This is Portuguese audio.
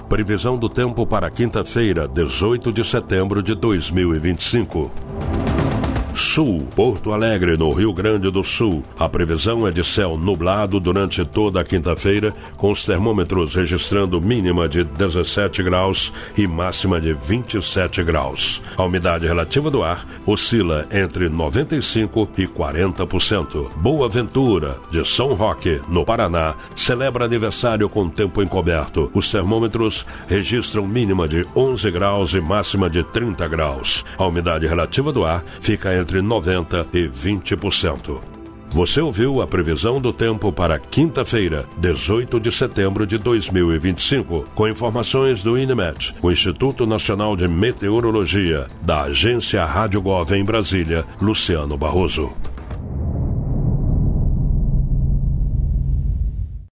Previsão do tempo para quinta-feira, 18 de setembro de 2025. Sul, Porto Alegre, no Rio Grande do Sul. A previsão é de céu nublado durante toda a quinta-feira, com os termômetros registrando mínima de 17 graus e máxima de 27 graus. A umidade relativa do ar oscila entre 95% e 40%. Boa Ventura, de São Roque, no Paraná, celebra aniversário com tempo encoberto. Os termômetros registram mínima de 11 graus e máxima de 30 graus. A umidade relativa do ar fica entre 90% e 20%. Você ouviu a previsão do tempo para quinta-feira, 18 de setembro de 2025, com informações do INMET, o Instituto Nacional de Meteorologia, da Agência Rádio Gov em Brasília, Luciano Barroso.